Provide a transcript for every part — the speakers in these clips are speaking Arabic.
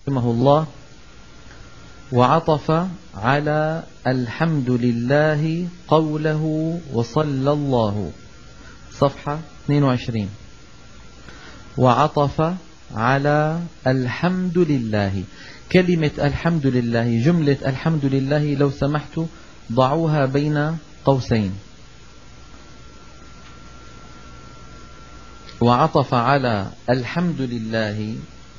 رحمه الله وعطف على الحمد لله قوله وصلى الله، صفحة 22. وعطف على الحمد لله، كلمة الحمد لله، جملة الحمد لله لو سمحت ضعوها بين قوسين. وعطف على الحمد لله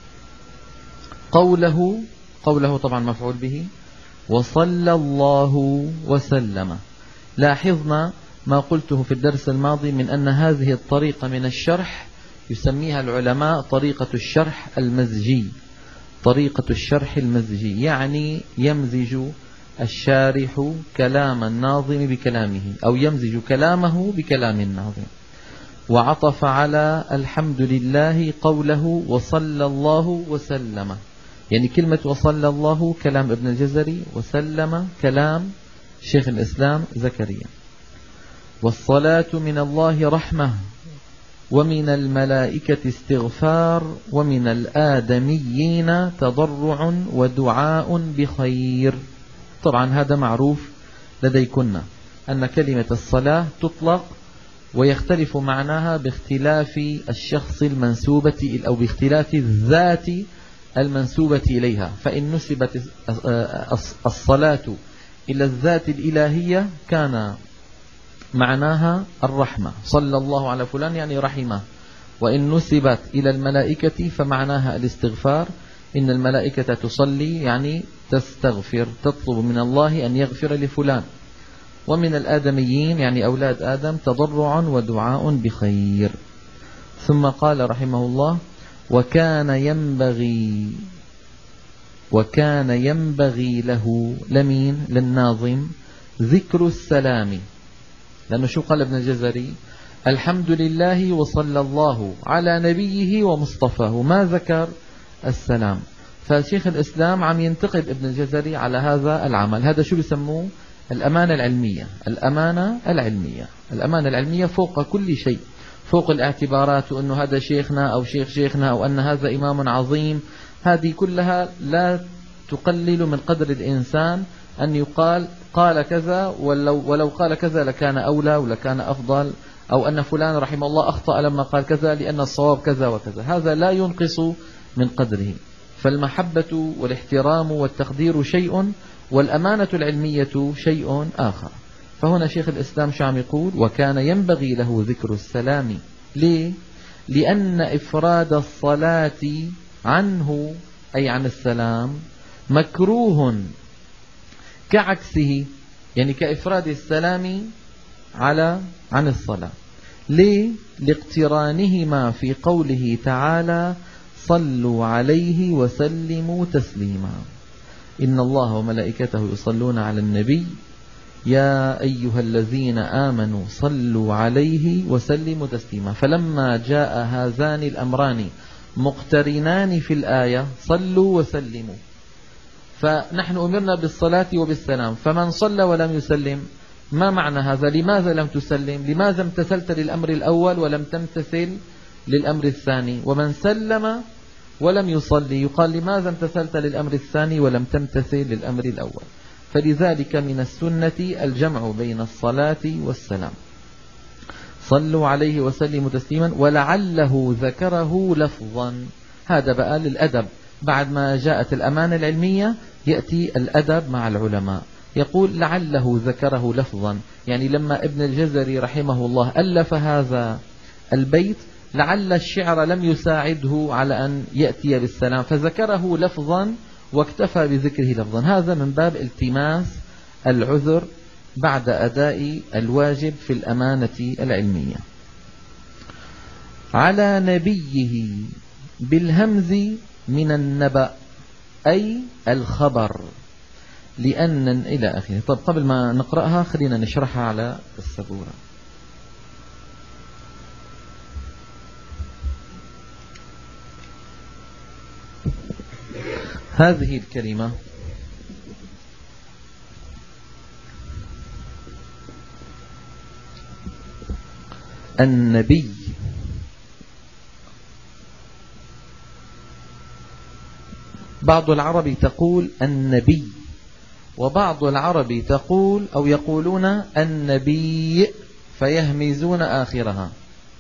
قوله طبعا مفعول به، وصلى الله وسلم. لاحظنا ما قلته في الدرس الماضي من أن هذه الطريقة من الشرح يسميها العلماء طريقة الشرح المزجي. طريقة الشرح المزجي يعني يمزج الشارح كلام الناظم بكلامه، أو يمزج كلامه بكلام الناظم. وعطف على الحمد لله قوله وصلى الله وسلم، يعني كلمة وصلى الله كلام ابن الجزري، وسلم كلام شيخ الإسلام زكريا. والصلاة من الله رحمة، ومن الملائكة استغفار، ومن الآدميين تضرع ودعاء بخير. طبعا هذا معروف لديكن أن كلمة الصلاة تطلق ويختلف معناها باختلاف الشخص المنسوبة أو باختلاف الذات المنسوبة إليها. فإن نسبت الصلاة إلى الذات الإلهية كان معناها الرحمة، صلى الله على فلان يعني رحمه. وإن نسبت إلى الملائكة فمعناها الاستغفار، إن الملائكة تصلي يعني تستغفر، تطلب من الله أن يغفر لفلان. ومن الآدميين يعني أولاد آدم تضرع ودعاء بخير. ثم قال رحمه الله وكان ينبغي له، لمين؟ للناظم، ذكر السلام. لأنه شو قال ابن الجزري؟ الحمد لله وصلى الله على نبيه ومصطفاه، ما ذكر السلام. فشيخ الإسلام عم ينتقد ابن الجزري على هذا العمل. هذا شو بيسموه؟ الأمانة العلمية. الأمانة العلمية فوق كل شيء، فوق الاعتبارات وأنه هذا شيخنا أو شيخنا أو أن هذا إمام عظيم. هذه كلها لا تقلل من قدر الإنسان أن يقال قال كذا، ولو قال كذا لكان أولى ولكان أفضل، أو أن فلان رحمه الله أخطأ لما قال كذا لأن الصواب كذا وكذا. هذا لا ينقص من قدره. فالمحبة والاحترام والتقدير شيء، والأمانة العلمية شيء آخر. فهنا شيخ الإسلام شو عم يقول؟ وكان ينبغي له ذكر السلام. ليه؟ لأن إفراد الصلاة عنه أي عن السلام مكروه كعكسه، يعني كإفراد السلام عن الصلاة. ليه؟ لاقترانهما في قوله تعالى صلوا عليه وسلموا تسليما. إن الله وملائكته يصلون على النبي يا أيها الذين آمنوا صلوا عليه وسلموا تسليما. فلما جاء هذان الأمران مقترنان في الآية صلوا وسلموا، فنحن أمرنا بالصلاة وبالسلام. فمن صلى ولم يسلم، ما معنى هذا؟ لماذا لم تسلم؟ لماذا امتثلت للأمر الأول ولم تمتثل للأمر الثاني؟ ومن سلم ولم يصلي يقال لماذا امتثلت للأمر الثاني ولم تمتثل للأمر الأول؟ فلذلك من السنة الجمع بين الصلاة والسلام. صلوا عليه وسلموا تسليما. ولعله ذكره لفظا، هذا بقى للأدب. بعد ما جاءت الأمانة العلمية يأتي الأدب مع العلماء. يقول لعله ذكره لفظا، يعني لما ابن الجزري رحمه الله ألف هذا البيت لعل الشعر لم يساعده على أن يأتي بالسلام، فذكره لفظا واكتفى بذكره لفظا. هذا من باب التماس العذر بعد أداء الواجب في الأمانة العلمية. على نبيه بالهمز من النبأ أي الخبر، لأن إلى آخره. طب قبل ما نقرأها خلينا نشرحها على السبورة. هذه الكلمة النبي بعض العرب تقول النبي، وبعض العرب تقول أو يقولون النبي فيهمزون آخرها.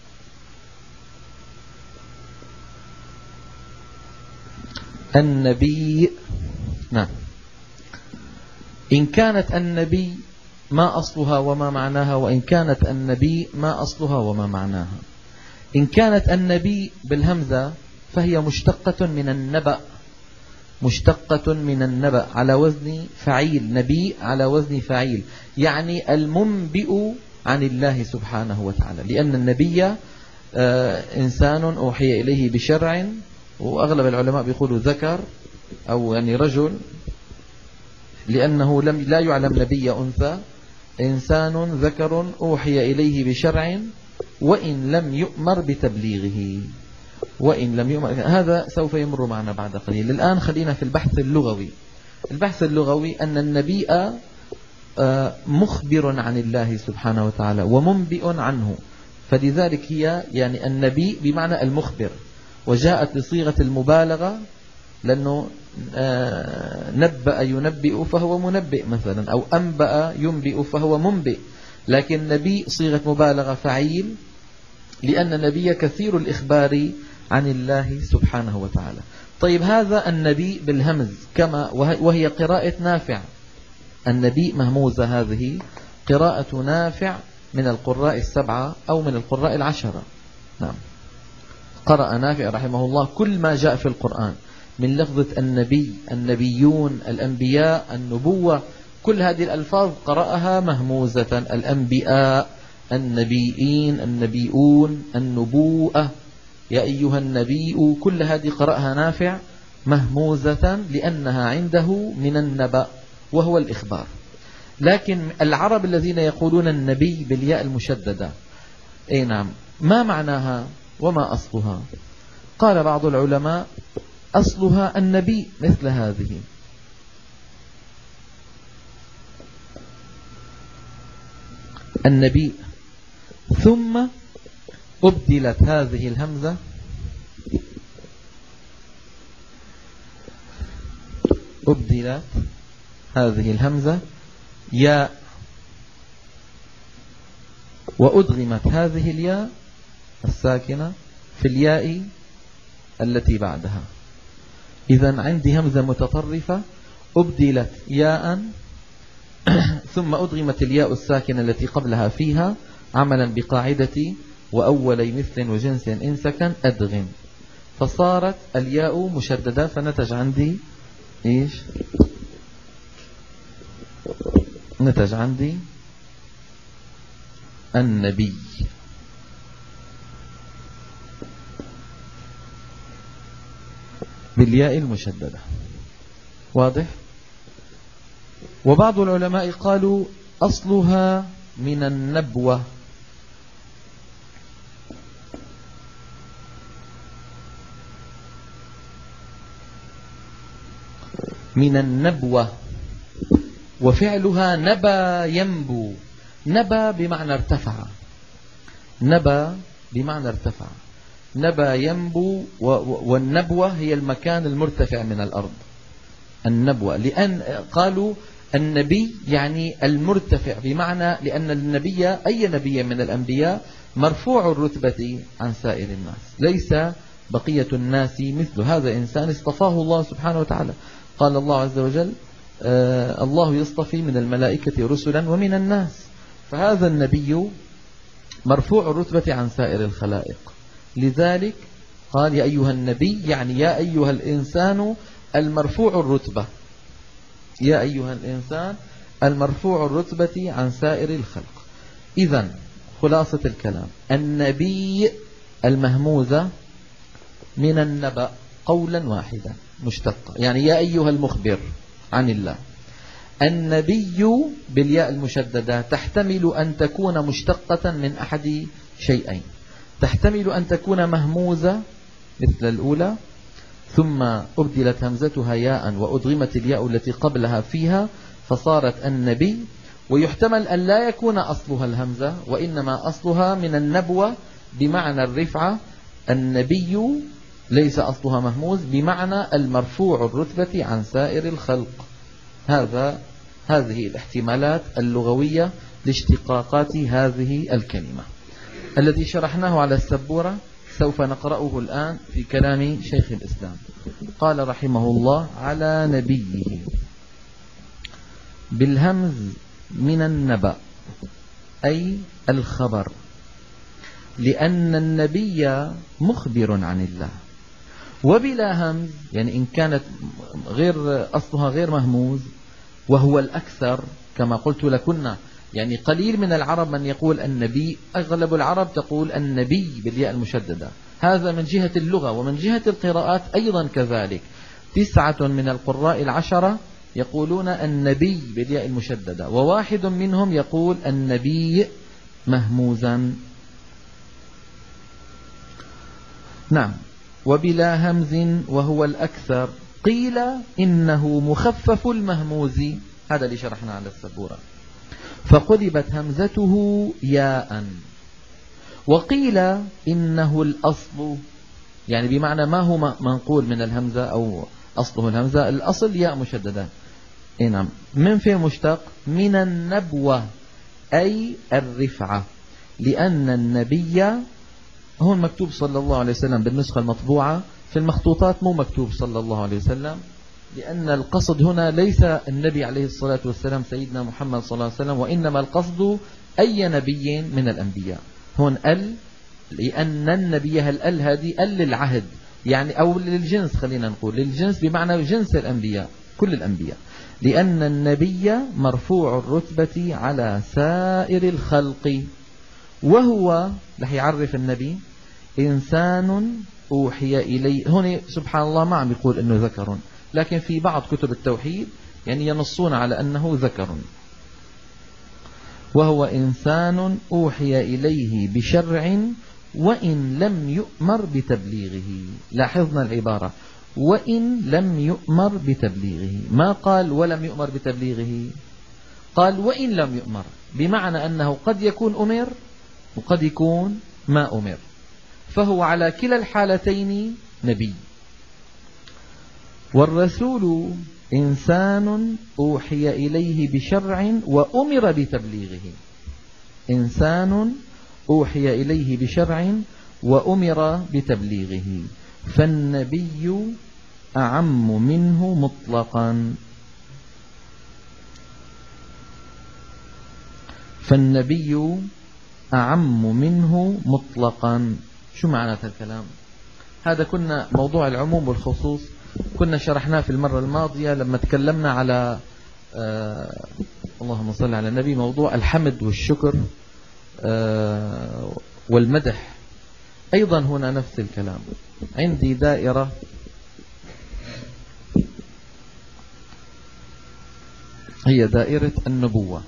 النبي، نعم. إن كانت النبي ما أصلها وما معناها، وإن كانت النبي ما أصلها وما معناها. إن كانت النبي بالهمزة فهي مشتقة من النبأ، مشتقة من النبأ على وزن فعيل، نبي على وزن فعيل، يعني المنبئ عن الله سبحانه وتعالى. لأن النبي إنسان أوحي إليه بشرع، وأغلب العلماء بيقولوا ذكر أو يعني رجل، لأنه لا يعلم نبي أنثى، إنسان ذكر أوحي إليه بشرع وإن لم يؤمر بتبليغه، وإن لم يؤمر. هذا سوف يمر معنا بعد قليل. الآن خلينا في البحث اللغوي. البحث اللغوي أن النبي مخبر عن الله سبحانه وتعالى ومنبئ عنه، فلذلك هي يعني النبي بمعنى المخبر، وجاءت بصيغة المبالغة، لأنه نبأ ينبئ فهو منبئ مثلا، أو أنبأ ينبئ فهو منبئ. لكن نبي صيغة مبالغة فعيل، لأن النبي كثير الإخبار عن الله سبحانه وتعالى. طيب، هذا النبي بالهمز كما وهي قراءة نافع. النبي مهموزة، هذه قراءة نافع من القراء السبعة أو من القراء العشرة. نعم، قرأ نافع رحمه الله كل ما جاء في القرآن من لفظة النبي، النبيون، الأنبياء، النبوة، كل هذه الألفاظ قرأها مهموزة. الأنبياء، النبيين، النبيون، النبوءة، يا أيها النبي، كل هذه قرأها نافع مهموزة لأنها عنده من النبأ وهو الإخبار. لكن العرب الذين يقولون النبي بالياء المشددة، أي نعم، ما معناها وما أصلها؟ قال بعض العلماء أصلها النبي مثل هذه، النبي، ثم أبدلت هذه الهمزة ياء، وأدغمت هذه الياء الساكنة في الياء التي بعدها. إذن عندي همزة متطرفة أبدلت ياء ثم أدغمت الياء الساكنة التي قبلها فيها، عملا بقاعدة وأولي مثل وجنس إن سكن أدغم، فصارت الياء مشددة، فنتج عندي إيش؟ نتج عندي النبي. بالياء المشددة، واضح؟ وبعض العلماء قالوا أصلها من النبوة، من النبوة، وفعلها نبى ينبو. نبى بمعنى ارتفع، نبى بمعنى ارتفع، نبى ينبو. والنبوة هي المكان المرتفع من الأرض، النبوة. لأن قالوا النبي يعني المرتفع، بمعنى لأن النبي أي نبي من الأنبياء مرفوع الرتبة عن سائر الناس، ليس بقية الناس مثل هذا إنسان اصطفاه الله سبحانه وتعالى. قال الله عز وجل الله يصطفي من الملائكة رسلا ومن الناس، فهذا النبي مرفوع الرتبة عن سائر الخلائق. لذلك قال يا أيها النبي، يعني يا أيها الإنسان المرفوع الرتبة، يا أيها الإنسان المرفوع الرتبة عن سائر الخلق. إذن خلاصة الكلام، النبي المهموزة من النبأ قولا واحدا مشتقة، يعني يا أيها المخبر عن الله. النبي بالياء المشددة تحتمل أن تكون مشتقة من أحد شيئين، تحتمل أن تكون مهموزة مثل الأولى ثم أبدلت همزتها ياء وأدغمت الياء التي قبلها فيها فصارت النبي، ويحتمل أن لا يكون أصلها الهمزة وإنما أصلها من النبوة بمعنى الرفعة. النبي ليس أصلها مهموز بمعنى المرفوع الرتبة عن سائر الخلق. هذه الاحتمالات اللغوية لاشتقاقات هذه الكلمة. الذي شرحناه على السبورة سوف نقرأه الآن في كلام شيخ الإسلام. قال رحمه الله: على نبيه بالهمز من النبأ أي الخبر، لأن النبي مخبر عن الله. وبلا همز يعني إن كانت أصلها غير مهموز وهو الأكثر كما قلت لكنا، يعني قليل من العرب من يقول النبي، أغلب العرب تقول النبي بالياء المشددة. هذا من جهة اللغة، ومن جهة القراءات أيضا كذلك. 9 من القراء 10 يقولون النبي بالياء المشددة، وواحد منهم يقول النبي مهموزا. نعم. وبلا همز وهو الأكثر قيل إنه مخفف المهموز، هذا اللي شرحنا على السبورة، فقلبت همزته ياء. وقيل إنه الأصل، يعني بمعنى ما هو منقول من الهمزة أو أصله الهمزة، الأصل ياء مشددة. نعم. من فين مشتق؟ من النبوة أي الرفعة، لأن النبي هون مكتوب صلى الله عليه وسلم بالنسخة المطبوعة، في المخطوطات مو مكتوب صلى الله عليه وسلم، لأن القصد هنا ليس النبي عليه الصلاة والسلام سيدنا محمد صلى الله عليه وسلم، وإنما القصد أي نبي من الأنبياء. هون لأن النبي هذه للعهد يعني، أو للجنس، خلينا نقول للجنس بمعنى جنس الأنبياء كل الأنبياء، لأن النبي مرفوع الرتبة على سائر الخلق. وهو رح يعرف النبي إنسان أوحي إليه. هنا سبحان الله ما عم يقول إنه ذكر، لكن في بعض كتب التوحيد يعني ينصون على أنه ذكر. وهو إنسان أوحي إليه بشرع وإن لم يؤمر بتبليغه. لاحظنا العبارة وإن لم يؤمر بتبليغه، ما قال ولم يؤمر بتبليغه، قال وإن لم يؤمر، بمعنى أنه قد يكون أمر وقد يكون ما أمر، فهو على كلا الحالتين نبي. والرسول إنسان أوحي إليه بشرع وأمر بتبليغه. إنسان أوحي إليه بشرع وأمر بتبليغه، فالنبي أعم منه مطلقا. فالنبي أعم منه مطلقا. شو معنى هذا الكلام؟ هذا كنا موضوع العموم والخصوص كنا شرحناه في المرة الماضية لما تكلمنا على اللهم صل على النبي، موضوع الحمد والشكر والمدح. أيضا هنا نفس الكلام. عندي دائرة هي دائرة النبوة،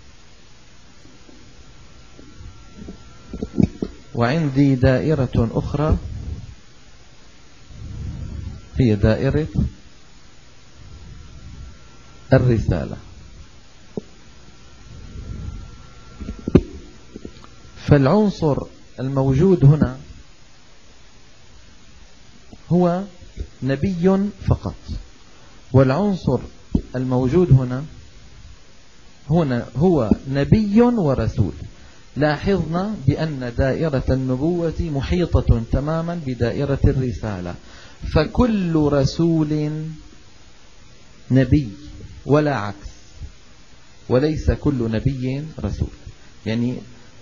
وعندي دائرة أخرى هي دائرة الرسالة. فالعنصر الموجود هنا هو نبي فقط، والعنصر الموجود هنا هو نبي ورسول. لاحظنا بأن دائرة النبوة محيطة تماما بدائرة الرسالة، فكل رسول نبي ولا عكس، وليس كل نبي رسول. يعني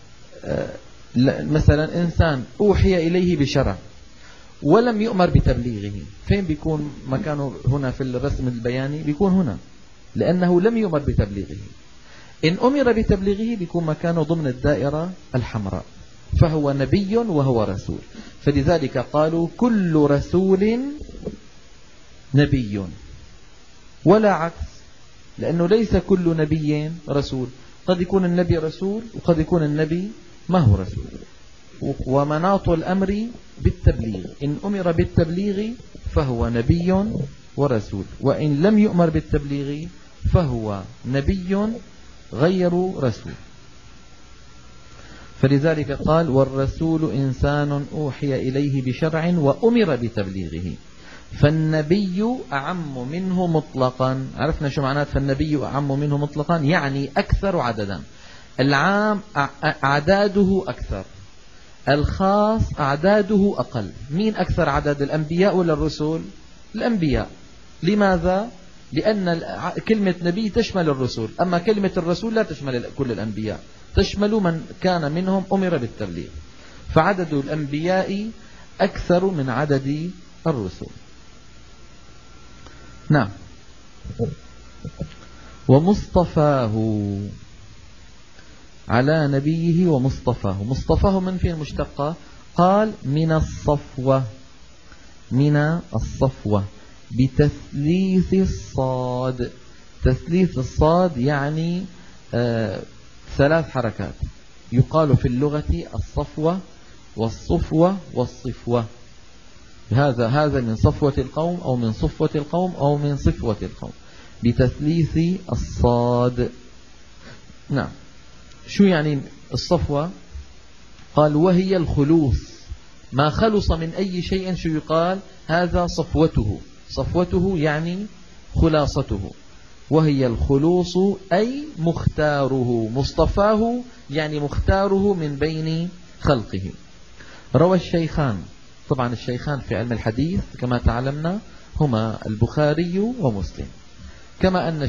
مثلا إنسان أوحي إليه بشرع ولم يؤمر بتبليغه، فين بيكون مكانه هنا في الرسم البياني؟ بيكون هنا، لأنه لم يؤمر بتبليغه. إن أمر بتبليغه بيكون مكانه ضمن الدائرة الحمراء، فهو نبي وهو رسول. فلذلك قالوا كل رسول نبي ولا عكس، لأنه ليس كل نبي رسول، قد يكون النبي رسول وقد يكون النبي ما هو رسول. ومناط الأمر بالتبليغ، إن أمر بالتبليغ فهو نبي ورسول، وإن لم يؤمر بالتبليغ فهو نبي غير رسول. فلذلك قال والرسول إنسان أوحي إليه بشرع وأمر بتبليغه. فالنبي أعم منه مطلقا. عرفنا شو معنات فالنبي أعم منه مطلقا؟ يعني أكثر عددا. العام أعداده أكثر، الخاص أعداده أقل. مين أكثر عدد، الأنبياء ولا الرسل؟ الأنبياء. لماذا؟ لأن كلمة نبي تشمل الرسل، أما كلمة الرسول لا تشمل كل الأنبياء، تشمل من كان منهم أمر بالتبليغ. فعدد الأنبياء أكثر من عدد الرسل. نعم. ومصطفاه على نبيه ومصطفاه. مصطفاه من فين مشتقة؟ قال من الصفوة، من الصفوة بتثليث الصاد. تثليث الصاد يعني 3 حركات. يقال في اللغة الصفوة والصفوة والصفوة. هذا من صفوة القوم أو من صفوة القوم أو من صفوة القوم بتثليث الصاد. نعم. شو يعني الصفوة؟ قال وهي الخلوص، ما خلص من أي شيء شو يقال؟ هذا صفوته. صفوته يعني خلاصته. وهي الخلوص أي مختاره. مصطفاه يعني مختاره من بين خلقه. روى الشيخان، طبعا الشيخان في علم الحديث كما تعلمنا هما البخاري ومسلم، كما أن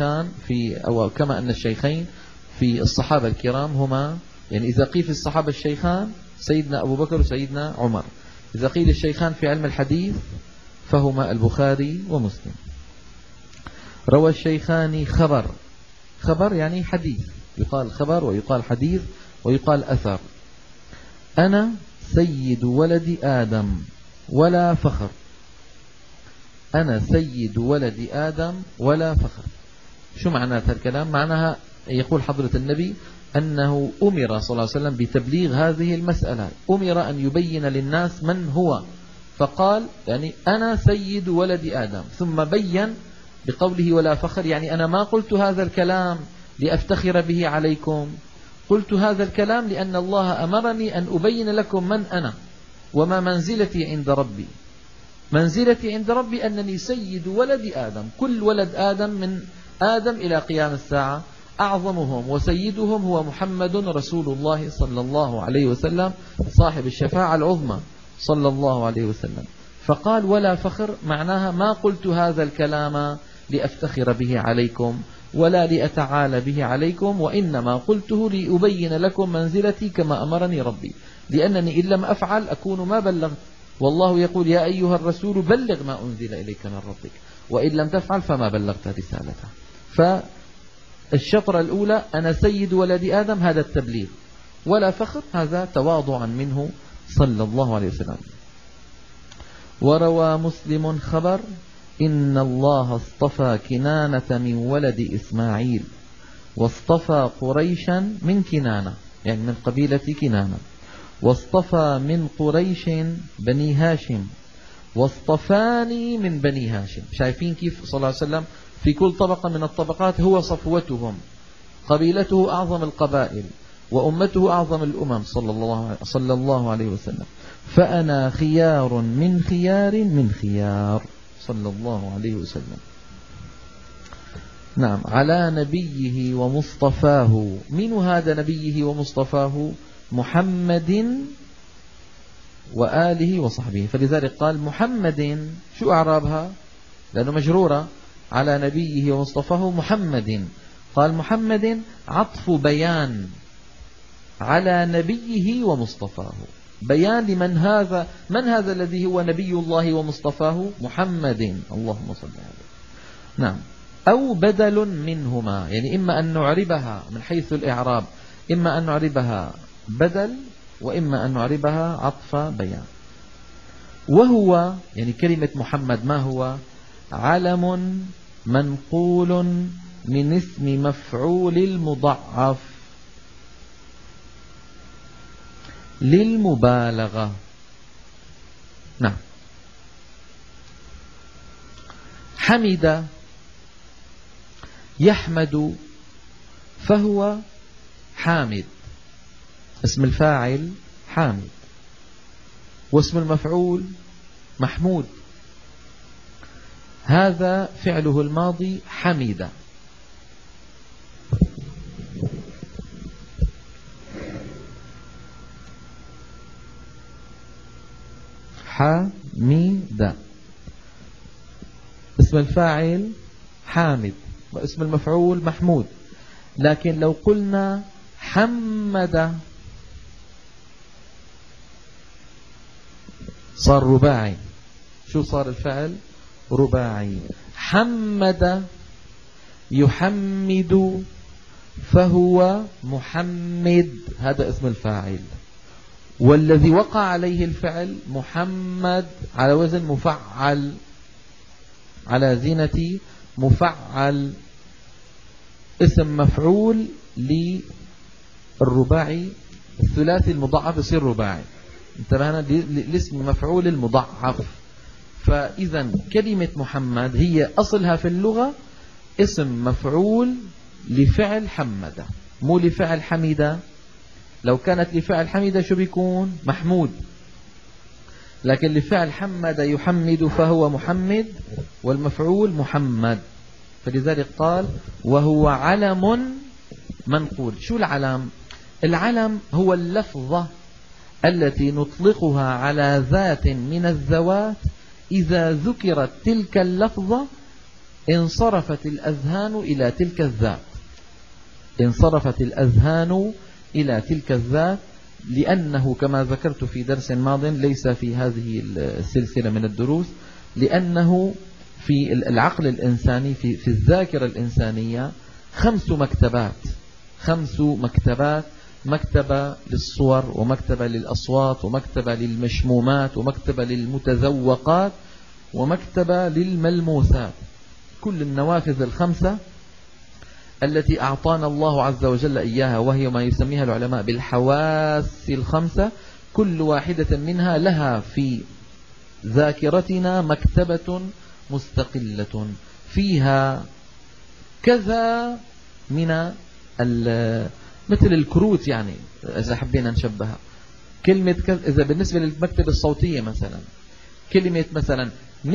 الشيخين في الصحابة الكرام هما، يعني إذا قيل في الصحابة الشيخان سيدنا أبو بكر وسيدنا عمر، إذا قيل الشيخان في علم الحديث فهما البخاري ومسلم. روى الشيخان خبر. خبر يعني حديث، يقال خبر ويقال حديث ويقال أثر. أنا سيد ولد آدم ولا فخر. أنا سيد ولد آدم ولا فخر. شو معنات هالكلام؟ معناها يقول حضرة النبي أنه أمر صلى الله عليه وسلم بتبليغ هذه المسألة، أمر أن يبين للناس من هو، فقال يعني أنا سيد ولد آدم، ثم بين بقوله ولا فخر، يعني أنا ما قلت هذا الكلام لأفتخر به عليكم، قلت هذا الكلام لأن الله أمرني أن أبين لكم من أنا وما منزلتي عند ربي. منزلتي عند ربي أنني سيد ولد آدم، كل ولد آدم من آدم إلى قيام الساعة، أعظمهم وسيدهم هو محمد رسول الله صلى الله عليه وسلم صاحب الشفاعة العظمى صلى الله عليه وسلم. فقال ولا فخر، معناها ما قلت هذا الكلام لأفتخر به عليكم ولا لأتعالى به عليكم، وإنما قلته لأبين لكم منزلتي كما أمرني ربي، لأنني إن لم أفعل أكون ما بلغت، والله يقول يا أيها الرسول بلغ ما أنزل إليك من ربك، وإن لم تفعل فما بلغت رسالته. فالشطرة الأولى أنا سيد ولد آدم، هذا التبليغ، ولا فخر هذا تواضعا منه صلى الله عليه وسلم. وروى مسلم خبر إن الله اصطفى كنانة من ولد إسماعيل، واصطفى قريشا من كنانة يعني من قبيلة كنانة، واصطفى من قريش بني هاشم، واصطفاني من بني هاشم. شايفين كيف صلى الله عليه وسلم في كل طبقة من الطبقات هو صفوتهم، قبيلته أعظم القبائل وأمته أعظم الأمم صلى الله عليه وسلم. فأنا خيار من خيار من خيار صلى الله عليه وسلم. نعم. على نبيه ومصطفاه. من هذا نبيه ومصطفاه؟ محمد وآله وصحبه. فلذلك قال محمد، شو أعرابها؟ لأنه مجرورة. على نبيه ومصطفاه محمد، قال محمد عطف بيان على نبيه ومصطفاه، بيان لمن هذا، من هذا الذي هو نبي الله ومصطفاه؟ محمد، اللهم صل عليه. نعم. أو بدل منهما، يعني إما أن نعربها من حيث الإعراب، إما أن نعربها بدل وإما أن نعربها عطف بيان. وهو يعني كلمة محمد ما هو؟ علم منقول من اسم مفعول المضعف للمبالغة. نعم. حمد يحمد فهو حامد، اسم الفاعل حامد، واسم المفعول محمود. هذا فعله الماضي حمد. حمد، اسم الفاعل حامد واسم المفعول محمود. لكن لو قلنا حمد صار رباعي. شو صار الفعل؟ رباعي. حمد يحمد فهو محمد، هذا اسم الفاعل. والذي وقع عليه الفعل محمد على وزن مفعل، على زينة مفعل، اسم مفعول للرباعي. الثلاثي المضاعف يصير رباعي. انتبهنا لاسم مفعول المضاعف. فإذا كلمة محمد هي أصلها في اللغة اسم مفعول لفعل حمد، مو لفعل حميدة. لو كانت لفعل حميدة شو بيكون؟ محمود. لكن لفعل حمد يحمد فهو محمد، والمفعول محمد. فلذلك قال وهو علم منقول. شو العلم؟ العلم هو اللفظة التي نطلقها على ذات من الذوات إذا ذكرت تلك اللفظة انصرفت الأذهان إلى تلك الذات. انصرفت الأذهان إلى تلك الذات، لأنه كما ذكرت في درس ماض ليس في هذه السلسلة من الدروس، لأنه في العقل الإنساني في الذاكرة الإنسانية 5 مكتبات. 5 مكتبات: مكتبة للصور، ومكتبة للأصوات، ومكتبة للمشمومات، ومكتبة للمتذوقات، ومكتبة للملموسات. كل النوافذ ال5 التي أعطانا الله عز وجل إياها، وهي ما يسميها العلماء بالحواس ال5، كل واحدة منها لها في ذاكرتنا مكتبة مستقلة فيها كذا من مثل الكروت، يعني إذا حبينا نشبهها. كلمة إذا بالنسبة للمكتبة الصوتية مثلا، كلمة مثلا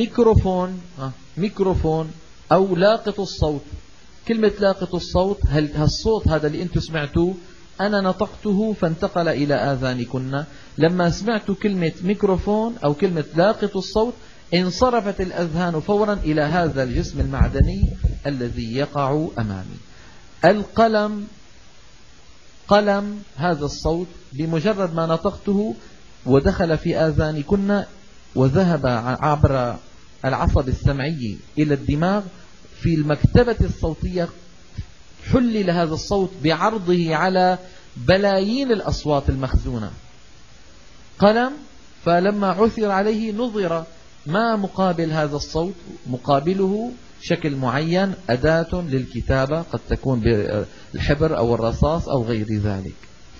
ميكروفون أو لاقط الصوت. كلمة لاقط الصوت، هالصوت هذا اللي أنتم سمعتوه أنا نطقته فانتقل إلى آذانكن. لما سمعت كلمة ميكروفون أو كلمة لاقط الصوت انصرفت الأذهان فورا إلى هذا الجسم المعدني الذي يقع أمامي. القلم، قلم، هذا الصوت بمجرد ما نطقته ودخل في آذانكن وذهب عبر العصب السمعي إلى الدماغ، في المكتبة الصوتية حلل هذا الصوت بعرضه على بلايين الأصوات المخزونة. قلم، فلما عثر عليه نظر ما مقابل هذا الصوت، مقابله شكل معين، أداة للكتابة، قد تكون بالحبر أو الرصاص أو غير ذلك.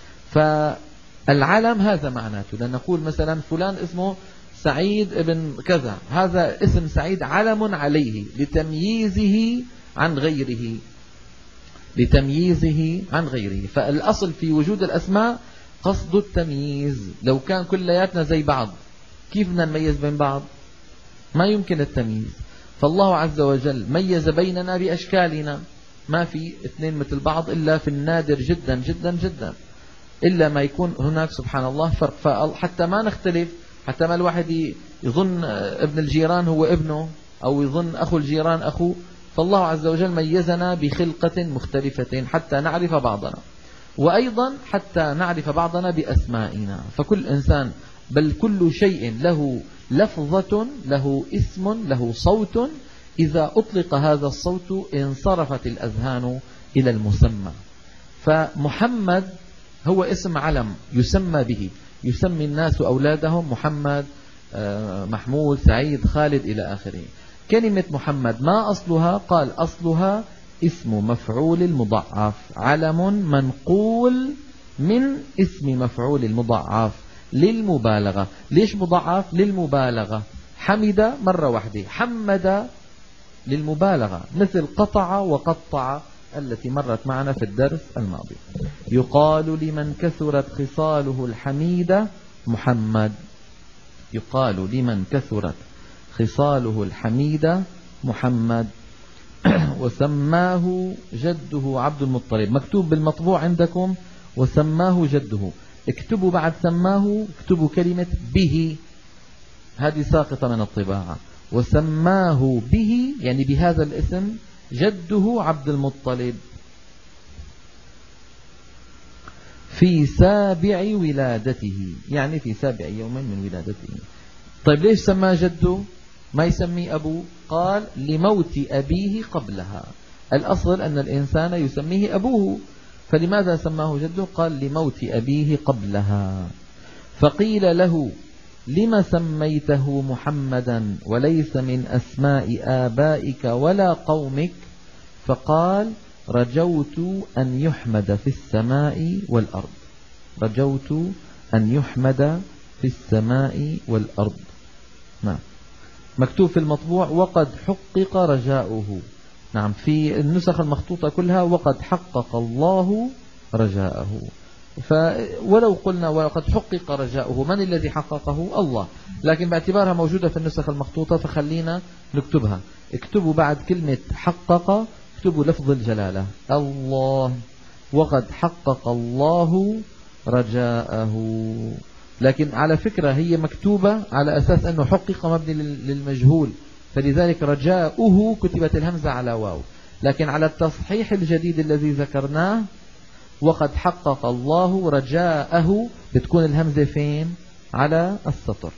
فالعلم هذا معناته، لأن نقول مثلا فلان اسمه سعيد ابن كذا، هذا اسم سعيد علم عليه لتمييزه عن غيره، لتمييزه عن غيره. فالأصل في وجود الأسماء قصد التمييز. لو كان كلياتنا زي بعض كيف بدنا نميز بين بعض؟ ما يمكن التمييز. فالله عز وجل ميز بيننا بأشكالنا، ما في اثنين مثل بعض إلا في النادر جدا جدا جدا، إلا ما يكون هناك سبحان الله فرق. حتى ما نختلف، حتى ما الواحد يظن ابن الجيران هو ابنه أو يظن أخو الجيران أخوه. فالله عز وجل ميزنا بخلقة مختلفة حتى نعرف بعضنا، وأيضا حتى نعرف بعضنا بأسمائنا. فكل إنسان، بل كل شيء له لفظة، له اسم، له صوت، إذا أطلق هذا الصوت انصرفت الأذهان إلى المسمى. فمحمد هو اسم علم يسمى به، يسمي الناس أولادهم محمد، محمود، سعيد، خالد إلى آخره. كلمة محمد ما أصلها؟ قال أصلها اسم مفعول المضاعف، علم منقول من اسم مفعول المضاعف للمبالغة. ليش مضاعف؟ للمبالغة. حمد مرة واحدة، حمد للمبالغة، مثل قطع وقطع التي مرت معنا في الدرس الماضي. يقال لمن كثرت خصاله الحميدة محمد. يقال لمن كثرت خصاله الحميدة محمد. وسماه جده عبد المطلب. مكتوب بالمطبوع عندكم وسماه جده. اكتبوا بعد سماه اكتبوا كلمة به، هذه ساقطة من الطباعة. وسماه به يعني بهذا الاسم جده عبد المطلب في سابع ولادته، يعني في سابع يوم من ولادته. طيب ليش سماه جده ما يسمي أبوه؟ قال لموت أبيه قبلها. الأصل أن الإنسان يسميه أبوه، فلماذا سماه جده؟ قال لموت أبيه قبلها. فقيل له لما سميته محمدا وليس من أسماء آبائك ولا قومك؟ فقال رجوت أن يحمد في السماء والأرض. رجوت أن يحمد في السماء والأرض. نعم. مكتوب في المطبوع وقد حقق رجاؤه. نعم، في النسخ المخطوطة كلها وقد حقق الله رجاءه. ولو قلنا وقد حقق رجاؤه، من الذي حققه؟ الله، لكن باعتبارها موجودة في النسخ المخطوطة فخلينا نكتبها. اكتبوا بعد كلمة حقق اكتبوا لفظ الجلالة الله. وقد حقق الله رجاءه. لكن على فكرة هي مكتوبة على أساس أنه حقق مبني للمجهول، فلذلك رجاؤه كتبت الهمزة على واو. لكن على التصحيح الجديد الذي ذكرناه وقد حقق الله رجاءه بتكون الهمزة فين؟ على السطر.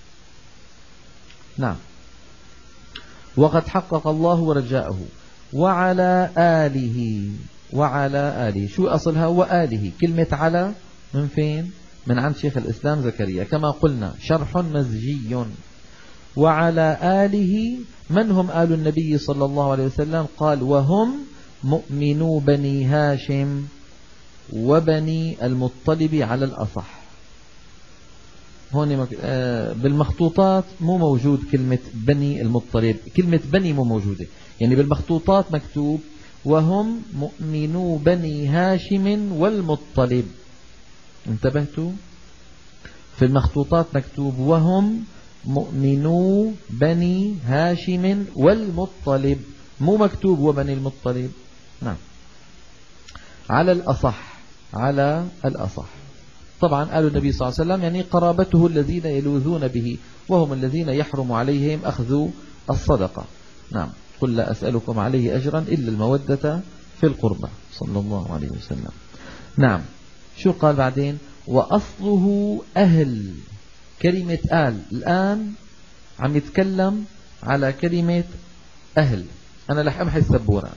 نعم. وقد حقق الله رجاءه. وعلى آله. وعلى آله شو أصلها؟ وآله. كلمة على من فين؟ من عند شيخ الإسلام زكريا كما قلنا شرح مزجي. وعلى آله. من هم آل النبي صلى الله عليه وسلم؟ قال وهم مؤمنو بني هاشم وبني المطلب على الأصح. هون بالمخطوطات مو موجود كلمة بني المطلب، كلمة بني مو موجودة، يعني بالمخطوطات مكتوب وهم مؤمنو بني هاشم والمطلب. انتبهتوا؟ في المخطوطات مكتوب وهم مؤمنو بني هاشم والمطلب، مو مكتوب وبني المطلب. نعم. على الأصح. على الأصح. طبعا آل النبي صلى الله عليه وسلم يعني قرابته الذين يلوذون به، وهم الذين يحرم عليهم أخذ الصدقة. نعم. قل لا أسألكم عليه أجرا إلا المودة في القربى صلى الله عليه وسلم. نعم. شو قال بعدين؟ وأصله أهل. كلمة آل الآن عم يتكلم على كلمة أهل. أنا رح أمحي السبورة.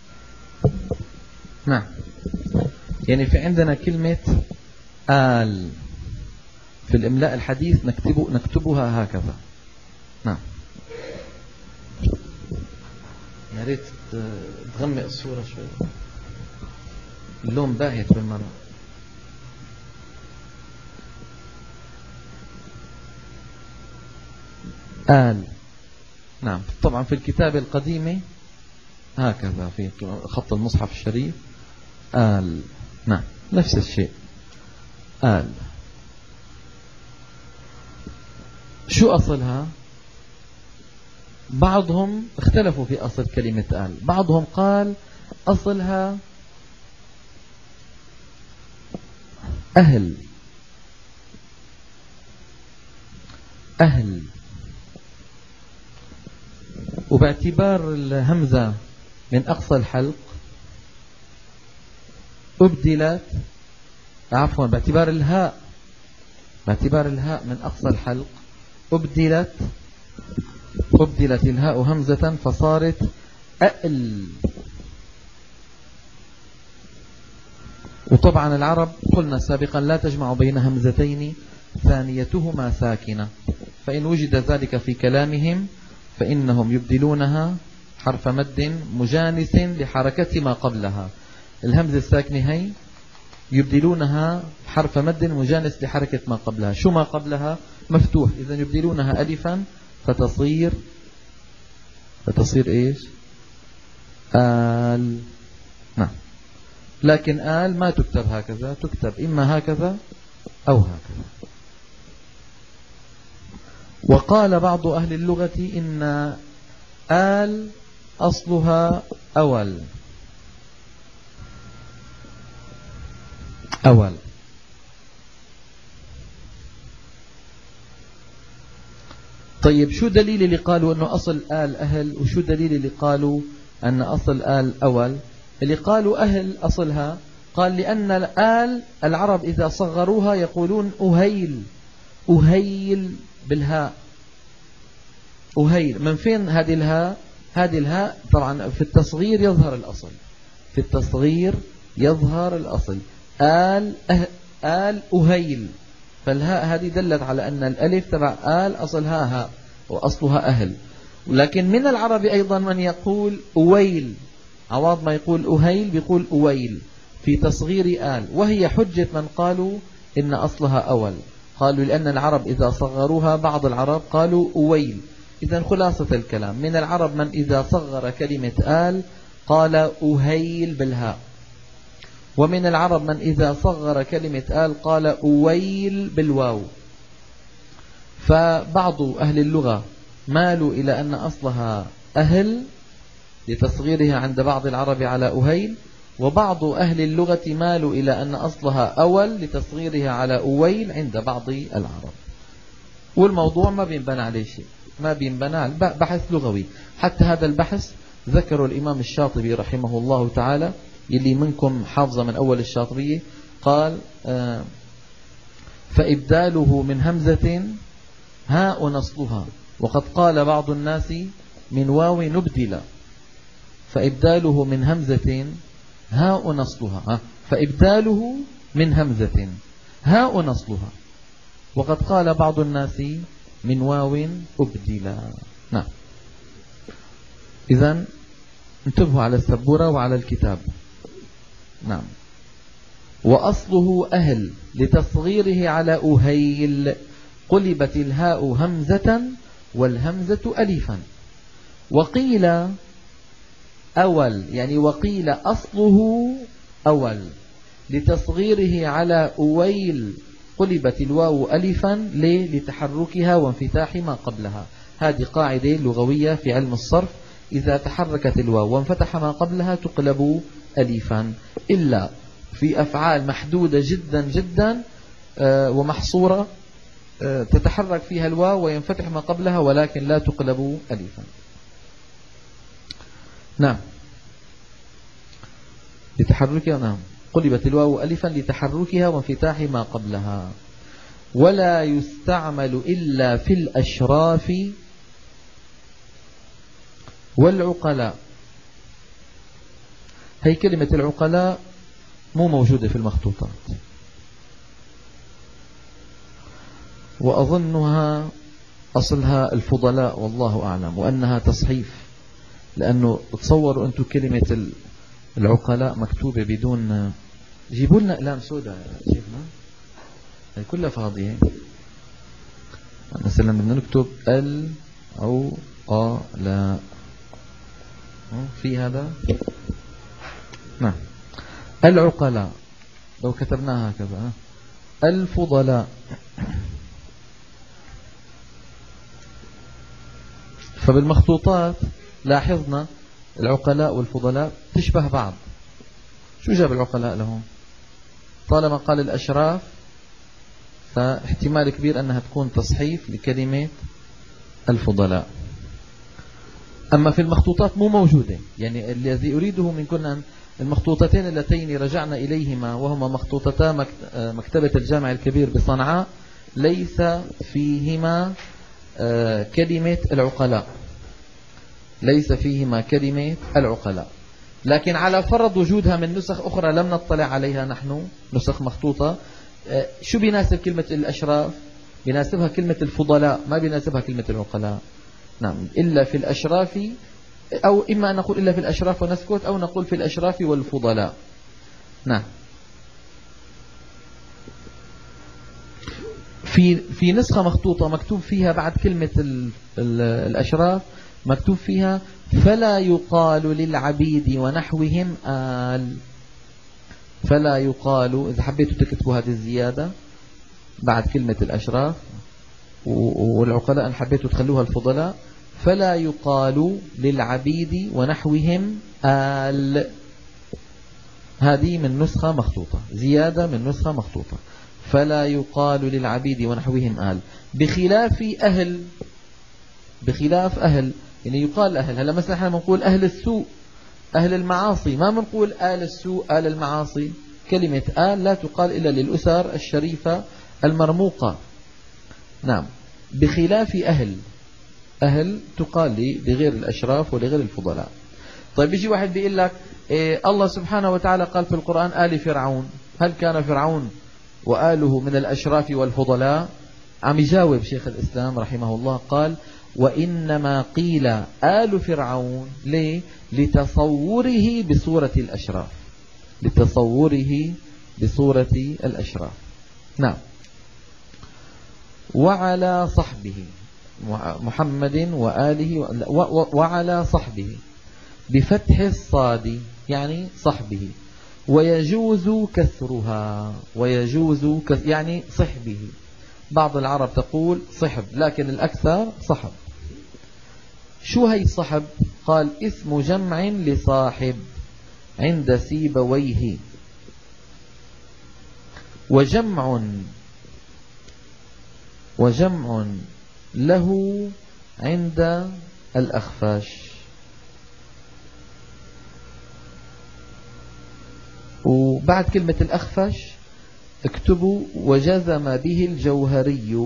نعم. يعني في عندنا كلمة آل في الإملاء الحديث نكتبها هكذا. نعم. يا ريت تغمق الصورة شوي، اللون باهت بالمرة. آل. نعم. طبعا في الكتابة القديمة هكذا في خط المصحف الشريف آل. نعم نفس الشيء آل. شو أصلها؟ بعضهم اختلفوا في أصل كلمة آل. بعضهم قال أصلها أهل. أهل. وباعتبار الهمزة من أقصى الحلق أبدلت، عفوا باعتبار الهاء من أقصى الحلق أبدلت الهاء همزة فصارت أأل. وطبعا العرب قلنا سابقا لا تجمع بين همزتين ثانيتهما ساكنة، فإن وجد ذلك في كلامهم فإنهم يبدلونها حرف مد مجانس لحركة ما قبلها. الهمزة الساكنة هي يبدلونها حرف مد مجانس لحركة ما قبلها. شو ما قبلها؟ مفتوح، إذا يبدلونها ألفا فتصير إيش؟ آل. نعم. لكن آل ما تكتب هكذا، تكتب إما هكذا أو هكذا. وقال بعض أهل اللغة إن آل أصلها أول. طيب شو دليل اللي قالوا أنه أصل آل أهل، وشو دليل اللي قالوا أن أصل آل أول؟ اللي قالوا أهل أصلها قال لأن الآل العرب إذا صغروها يقولون أهيل، أهيل بالهاء، أهيل. من فين هذه الهاء؟ هذه الهاء طبعا في التصغير يظهر الأصل، في التصغير يظهر الأصل. آل أهيل، فالهاء هذه دلت على أن الألف تبع آل أصلها هاء وأصلها أهل. لكن من العرب أيضا من يقول أويل، عوض ما يقول أهيل بيقول أويل في تصغير آل، وهي حجة من قالوا إن أصلها أول. قالوا لأن العرب إذا صغروها، بعض العرب قالوا أويل. إذن خلاصة الكلام، من العرب من إذا صغر كلمة آل قال أهيل بالهاء، ومن العرب من إذا صغر كلمة آل قال أويل بالواو. فبعض أهل اللغة مالوا إلى أن أصلها أهل لتصغيرها عند بعض العرب على أهيل، وبعض أهل اللغة مالوا إلى أن أصلها أول لتصغيرها على أويل عند بعض العرب. والموضوع ما بينبنى عليه شيء، ما بينبنى على بحث لغوي. حتى هذا البحث ذكره الإمام الشاطبي رحمه الله تعالى، يلي منكم حافظة من أول الشاطبية، قال فإبداله من همزة هاء نصلها، وقد قال بعض الناس من واو نبدل. فإبداله من همزة هاء نصلها، فإبداله من همزة هاء نصلها، وقد قال بعض الناس من واو أبدلا. نعم. إذن انتبهوا على السبورة وعلى الكتاب. نعم. وأصله أهل لتصغيره على أهيل، قلبت الهاء همزة والهمزة ألفا. وقيل أول، يعني وقيل أصله أول لتصغيره على أويل، قلبت الواو ألفا لتحركها وانفتاح ما قبلها. هذه قاعدة لغوية في علم الصرف، إذا تحركت الواو وانفتح ما قبلها تقلب ألفا، إلا في أفعال محدودة جدا جدا ومحصورة تتحرك فيها الواو وينفتح ما قبلها ولكن لا تقلب ألفا. نعم. لتحركها، نعم، قلبت الواو ألفا لتحركها وانفتاح ما قبلها. ولا يستعمل إلا في الأشراف والعقلاء. هي كلمة العقلاء مو موجودة في المخطوطات، وأظنها أصلها الفضلاء والله أعلم، وأنها تصحيف، لأنه تصوروا أنتم كلمة العقلاء مكتوبة بدون، جيبوا لنا أقلام سوداء شيخنا، هي كلها فاضية. مثلا بدنا نكتب ال أو لا في هذا. نعم. العقلاء لو كتبناها هكذا، الفضلاء. فبالمخطوطات لاحظنا العقلاء والفضلاء تشبه بعض. شو جاب العقلاء لهم؟ طالما قال الأشراف فاحتمال كبير أنها تكون تصحيف لكلمة الفضلاء. أما في المخطوطات مو موجودة، يعني الذي أريده منكم أن المخطوطتين اللتين رجعنا إليهما وهما مخطوطتا مكتبة الجامع الكبير بصنعاء ليس فيهما كلمة العقلاء، ليس فيهما كلمة العقلاء. لكن على فرض وجودها من نسخ أخرى لم نطلع عليها نحن، نسخ مخطوطة، شو بيناسب كلمة الأشراف؟ بيناسبها كلمة الفضلاء، ما بيناسبها كلمة العقلاء. نعم. إلا في الأشراف، أو إما أن نقول إلا في الأشراف ونسكت، أو نقول في الأشراف والفضلاء. نعم. في نسخة مخطوطة مكتوب فيها بعد كلمة الأشراف مكتوب فيها فلا يقال للعبيد ونحوهم آل. فلا يقال، إذا حبيتوا تكتبوا هذه الزيادة بعد كلمة الأشراف، والعقلاء إن حبيتوا تخلوها الفضلاء، فلا يقال للعبيد ونحوهم آل. هذه من نسخة مخطوطة، زيادة من نسخة مخطوطة. فلا يقال للعبيد ونحوهم آل، بخلاف أهل. بخلاف أهل يعني يقال أهل. هلا مثلا احنا بنقول أهل السوء، أهل المعاصي، ما بنقول آل السوء آل المعاصي. كلمة آل لا تقال إلا للأسر الشريفة المرموقة. نعم، بخلاف أهل. أهل تقال لغير الأشراف ولغير الفضلاء. طيب يجي واحد بيقول لك الله سبحانه وتعالى قال في القرآن آل فرعون، هل كان فرعون وآله من الأشراف والفضلاء؟ عم يجاوب شيخ الإسلام رحمه الله، قال وإنما قيل آل فرعون. ليه؟ لتصوره بصورة الأشراف، لتصوره بصورة الأشراف. نعم. وعلى صحبه، محمد وآله، وعلى صحبه بفتح الصاد يعني صحبه. ويجوز كسرها، ويجوز يعني صحبه. بعض العرب تقول صحب، لكن الأكثر صحب. شو هي صحب؟ قال اسم جمع لصاحب عند سيبويه، وجمع له عند الأخفاش. وبعد كلمة الأخفش اكتبوا وجزم به الجوهري،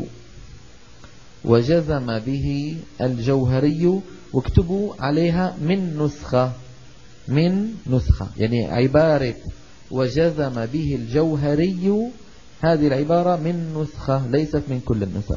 وجزم به الجوهري، واكتبوا عليها من نسخة، من نسخة. يعني عبارة وجزم به الجوهري هذه العبارة من نسخة، ليست من كل النسخ.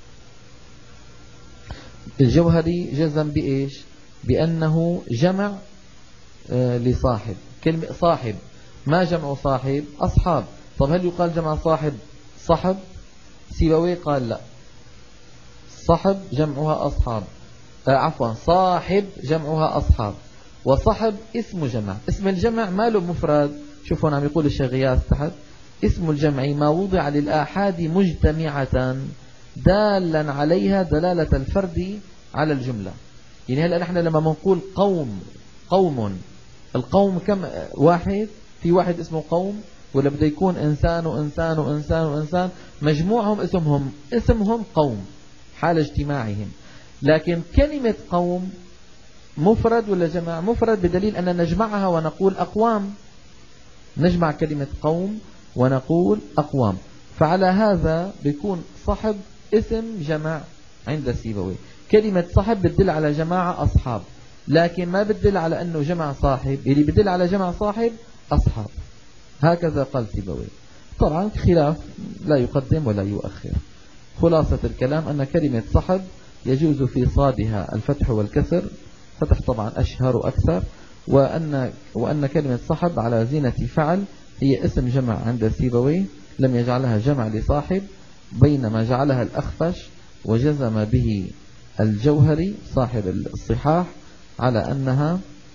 الجوهري جزم بإيش؟ بأنه جمع لصاحب. كلمة صاحب، ما جمع صاحب؟ أصحاب. طب هل يقال جمع صاحب صحب؟ سيبويه قال لا، صحب جمعها أصحاب، عفوا صاحب جمعها أصحاب، وصحب اسم جمع. اسم الجمع ما له مفرد. شوفوا عم يقول الشيخ غياث تحت اسم الجمع ما وضع للآحاد مجتمعة دالا عليها دلالة الفرد على الجملة. يعني هلأ نحن لما نقول قوم، القوم كم واحد؟ في واحد اسمه قوم، ولا بده يكون إنسان وإنسان وإنسان وإنسان، مجموعهم اسمهم قوم حال اجتماعهم. لكن كلمة قوم مفرد ولا جمع؟ مفرد، بدليل أن نجمعها ونقول أقوام. نجمع كلمة قوم ونقول أقوام. فعلى هذا بيكون صحب اسم جمع عند سيبويه. كلمة صحب بتدل على جماعة أصحاب، لكن ما بتدل على أنه جمع صاحب. اللي بتدل على جمع صاحب أصحاب. هكذا قال سيبويه. طبعا خلاف لا يقدم ولا يؤخر. خلاصة الكلام أن كلمة صحب يجوز في صادها الفتح والكسر، فتح طبعا أشهر وأكثر، وأن كلمة صحب على زينة فعل هي اسم جمع عند سيبويه، لم يجعلها جمع لصاحب، بينما جعلها الأخفش وجزم به الجوهري صاحب الصحاح على أنها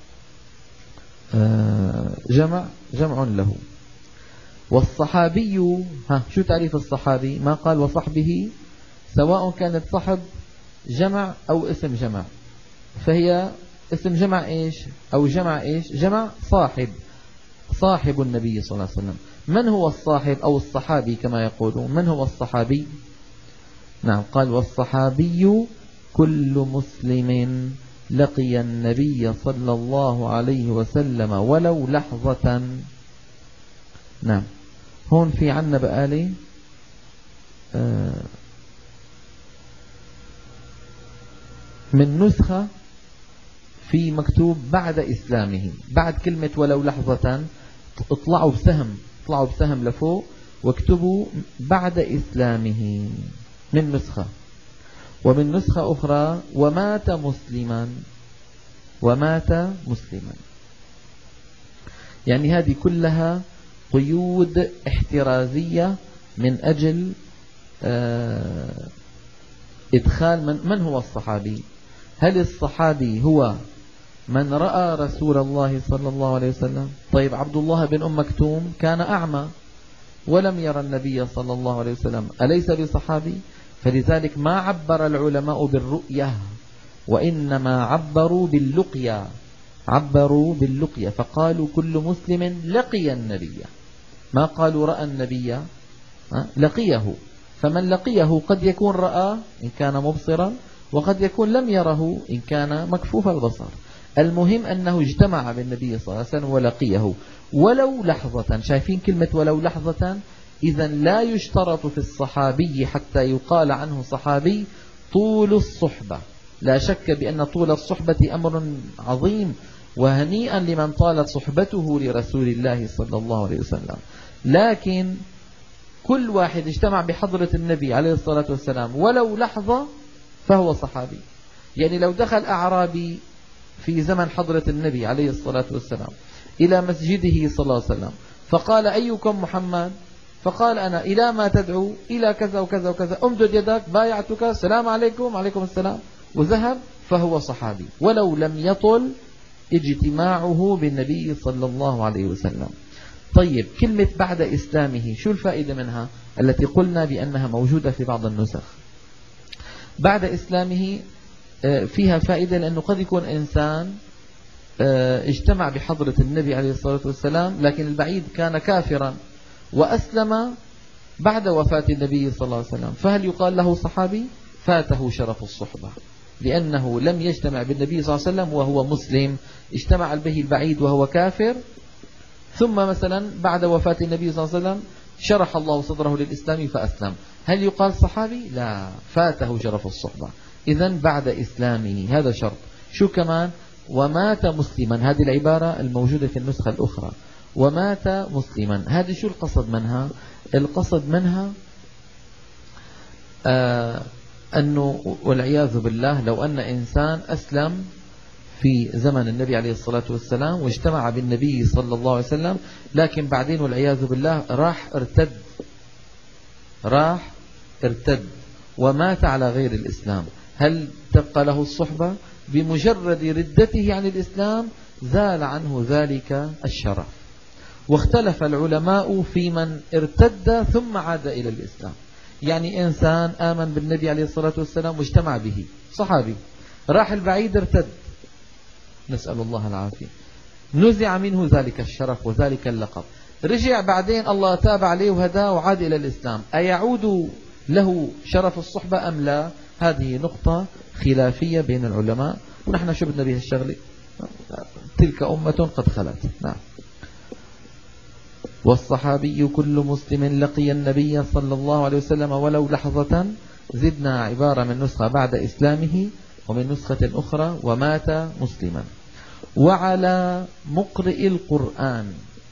جمع له. والصحابي، شو تعريف الصحابي؟ ما قال وصحبه، سواء كانت صحب جمع أو اسم جمع، فهي اسم جمع إيش أو جمع إيش؟ جمع صاحب، صاحب النبي صلى الله عليه وسلم. من هو الصاحب أو الصحابي كما يقولون؟ من هو الصحابي؟ نعم، قال والصحابي كل مسلم لقي النبي صلى الله عليه وسلم ولو لحظة. نعم، هون في عنا بقالي من نسخة في مكتوب بعد إسلامه، بعد كلمة ولو لحظة اطلعوا بسهم لفوق واكتبوا بعد إسلامه من نسخة. ومن نسخة أخرى ومات مسلما. يعني هذه كلها قيود احترازية من أجل إدخال من هو الصحابي. هل الصحابي هو من رأى رسول الله صلى الله عليه وسلم؟ طيب عبد الله بن أم مكتوم كان أعمى ولم يرى النبي صلى الله عليه وسلم، أليس بصحابي؟ فلذلك ما عبر العلماء بالرؤية، وإنما عبروا باللقيا، عبروا باللقيا، فقالوا كل مسلم لقي النبي، ما قالوا رأى النبي، لقيه. فمن لقيه قد يكون رأى إن كان مبصرا، وقد يكون لم يره إن كان مكفوف البصر. المهم أنه اجتمع بالنبي صلى الله عليه وسلم ولقيه ولو لحظة. شايفين كلمة ولو لحظة؟ إذا لا يشترط في الصحابي حتى يقال عنه صحابي طول الصحبة. لا شك بأن طول الصحبة أمر عظيم، وهنيئا لمن طالت صحبته لرسول الله صلى الله عليه وسلم. لكن كل واحد اجتمع بحضرة النبي عليه الصلاة والسلام ولو لحظة فهو صحابي. يعني لو دخل أعرابي في زمن حضرة النبي عليه الصلاة والسلام إلى مسجده صلى الله عليه وسلم فقال أيكم محمد؟ فقال أنا. إلى ما تدعو؟ إلى كذا وكذا وكذا، أمدد يدك، بايعتك، السلام عليكم، عليكم السلام، وذهب، فهو صحابي ولو لم يطل اجتماعه بالنبي صلى الله عليه وسلم. طيب كلمة بعد إسلامه شو الفائدة منها التي قلنا بأنها موجودة في بعض النسخ؟ بعد إسلامه فيها فائدة، لأنه قد يكون إنسان اجتمع بحضرة النبي عليه الصلاة والسلام لكن البعيد كان كافرا وأسلم بعد وفاة النبي صلى الله عليه وسلم، فهل يقال له صحابي؟ فاته شرف الصحبة، لأنه لم يجتمع بالنبي صلى الله عليه وسلم وهو مسلم، اجتمع به البعيد وهو كافر، ثم مثلا بعد وفاة النبي صلى الله عليه وسلم شرح الله صدره للإسلام فأسلم، هل يقال صحابي؟ لا، فاته شرف الصحبة. إذن بعد إسلامه هذا شرط. شو كمان؟ ومات مسلما، هذه العبارة الموجودة في النسخة الأخرى، ومات مسلما. هذه شو القصد منها؟ القصد منها أنه والعياذ بالله لو أن إنسان أسلم في زمن النبي عليه الصلاة والسلام واجتمع بالنبي صلى الله عليه وسلم، لكن بعدين والعياذ بالله راح ارتد ومات على غير الإسلام، هل تبقى له الصحبة؟ بمجرد ردته عن الإسلام زال عنه ذلك الشرف. واختلف العلماء في من ارتد ثم عاد إلى الإسلام. يعني إنسان آمن بالنبي عليه الصلاة والسلام واجتمع به، صحابي، راح البعيد ارتد، نسأل الله العافية، نزع منه ذلك الشرف وذلك اللقب، رجع بعدين الله تاب عليه وهداه وعاد إلى الإسلام، أيعود له شرف الصحبة أم لا؟ هذه نقطة خلافية بين العلماء، ونحن شو بدنا بها الشغلة؟ تلك أمة قد خلت. نعم. والصحابي كل مسلم لقي النبي صلى الله عليه وسلم ولو لحظة. زدنا عبارة من نسخة بعد إسلامه، ومن نسخة أخرى ومات مسلما. وعلى مقرئ القرآن،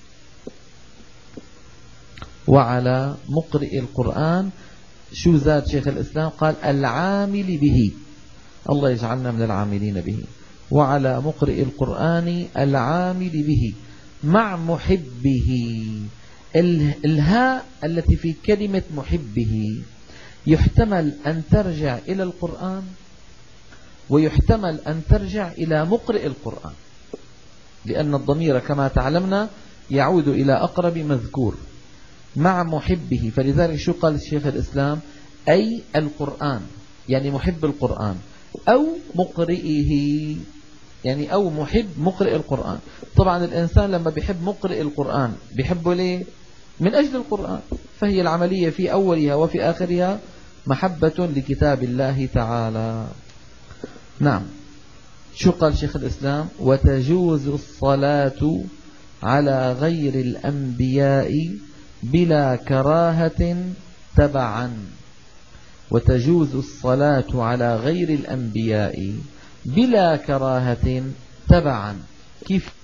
وعلى مقرئ القرآن شو زاد شيخ الإسلام؟ قال العامل به، الله يجعلنا من العاملين به. وعلى مقرئ القرآن العامل به مع محبه. الهاء التي في كلمة محبه يحتمل أن ترجع إلى القرآن، ويحتمل أن ترجع إلى مقرئ القرآن، لأن الضمير كما تعلمنا يعود إلى أقرب مذكور. مع محبه، فلذلك شو قال الشيخ الإسلام؟ أي القرآن، يعني محب القرآن، أو مقرئه، يعني أو محب مقرئ القرآن. طبعا الإنسان لما بيحب مقرئ القرآن بيحبه ليه؟ من أجل القرآن، فهي العملية في أولها وفي آخرها محبة لكتاب الله تعالى. نعم. شو قال شيخ الإسلام؟ وتجوز الصلاة على غير الأنبياء بلا كراهة تبعا. وتجوز الصلاة على غير الأنبياء بلا كراهة تبعا. كيف؟